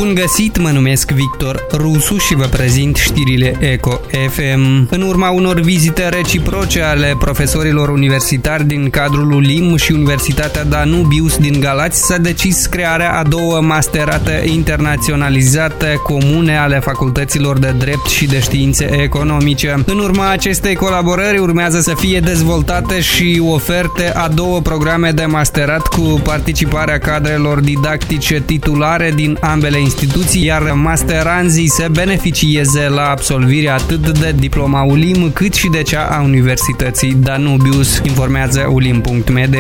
Bun găsit, mă numesc Victor Rusu și vă prezint știrile Eco FM. În urma unor vizite reciproce ale profesorilor universitari din cadrul ULIM și Universitatea Danubius din Galați, s-a decis crearea a două masterate internaționalizate comune ale facultăților de drept și de științe economice. În urma acestei colaborări urmează să fie dezvoltate și oferte a două programe de masterat cu participarea cadrelor didactice titulare din ambele instituții, iar masteranzii să beneficieze la absolvirea atât de diploma ULIM cât și de cea a Universității Danubius, informează ulim.md.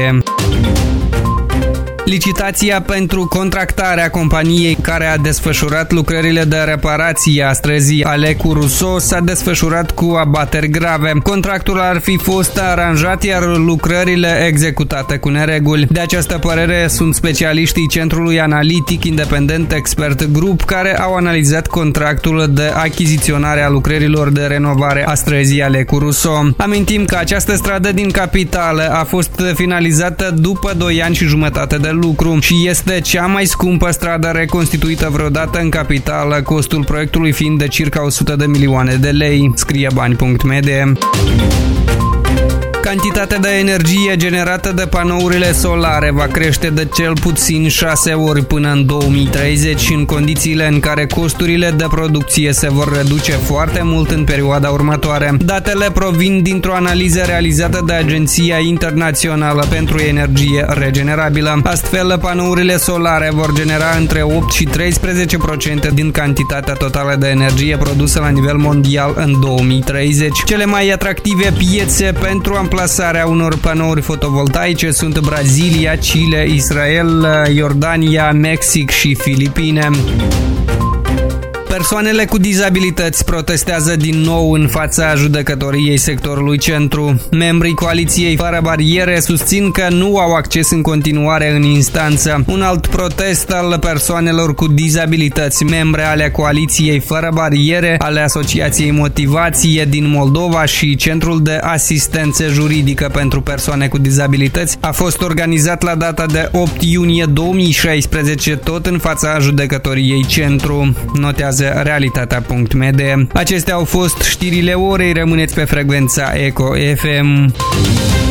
Licitația pentru contractarea companiei care a desfășurat lucrările de reparație a străzii Alecu Rousseau s-a desfășurat cu abateri grave. Contractul ar fi fost aranjat, iar lucrările executate cu nereguli. De această părere sunt specialiștii Centrului Analitic Independent Expert Group, care au analizat contractul de achiziționare a lucrărilor de renovare a străzii Alecu Rousseau. Amintim că această stradă din capitală a fost finalizată după 2 ani și jumătate de lucru și este cea mai scumpă stradă reconstituită vreodată în capitală, costul proiectului fiind de circa 100 de milioane de lei, scrie bani.md. Cantitatea de energie generată de panourile solare va crește de cel puțin 6 ori până în 2030, în condițiile în care costurile de producție se vor reduce foarte mult în perioada următoare. Datele provin dintr-o analiză realizată de Agenția Internațională pentru Energie Regenerabilă. Astfel, panourile solare vor genera între 8 și 13% din cantitatea totală de energie produsă la nivel mondial în 2030. Cele mai atractive piețe pentru amplasarea unor panouri fotovoltaice sunt Brazilia, Chile, Israel, Iordania, Mexic și Filipine. Persoanele cu dizabilități protestează din nou în fața judecătoriei sectorului centru. Membrii coaliției Fără Bariere susțin că nu au acces în continuare în instanță. Un alt protest al persoanelor cu dizabilități, membre ale coaliției Fără Bariere, ale Asociației Motivație din Moldova și Centrul de Asistență Juridică pentru Persoane cu Dizabilități, a fost organizat la data de 8 iunie 2016, tot în fața judecătoriei centru, notează realitatea.md. Acestea au fost știrile orei, rămâneți pe frecvența Eco FM.